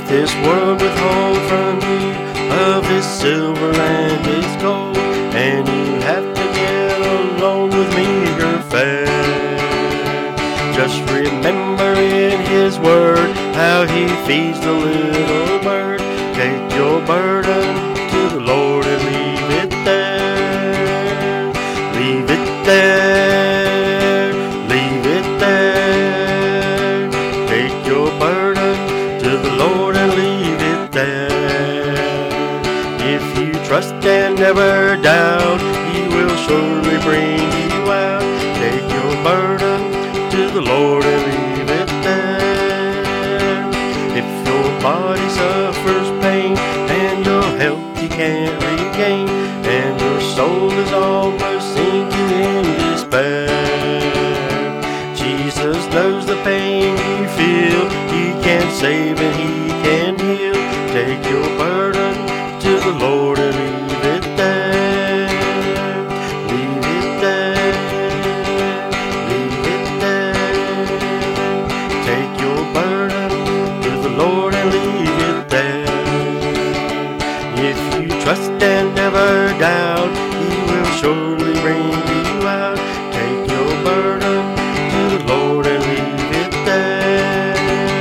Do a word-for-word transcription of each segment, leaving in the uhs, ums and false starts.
this world withhold from you of his silver and his gold, and you have to get along with meager fare. Just remember in his word how he feeds the little bird. Take your burden to the Lord and leave it there. Leave it there. Leave it there. Take your burden to the Lord and leave it there. If you trust and never doubt, he will surely bring you out. Take your burden to the Lord and leave it there. If your body suffers pain and your health you can't regain, and your soul is almost sinking in despair, Jesus knows the pain you feel. He can save and he can heal. Take your burden to the Lord and leave it there. Leave it there. Leave it there. Take your burden to the Lord and leave it there. If you trust and never doubt, he will surely bring you out. Take your burden to the Lord and leave it there.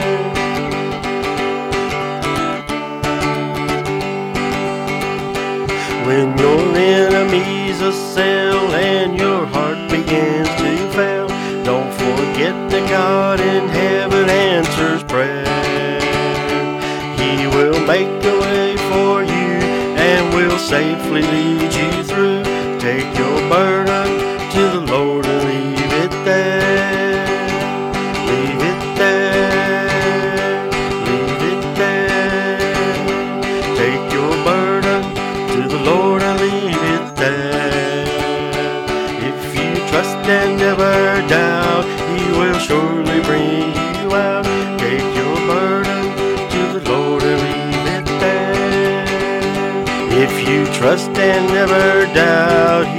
When your enemies assail and your heart begins to fail, don't forget that God in heaven answers prayer. He will make a way for you and will safely lead you through. Take your burden to the Lord and leave it there. Leave it there. Leave it there. Take your burden to the Lord and leave it there. If you trust and never doubt, he will surely bring you out. Take your burden to the Lord and leave it there. If you trust and never doubt,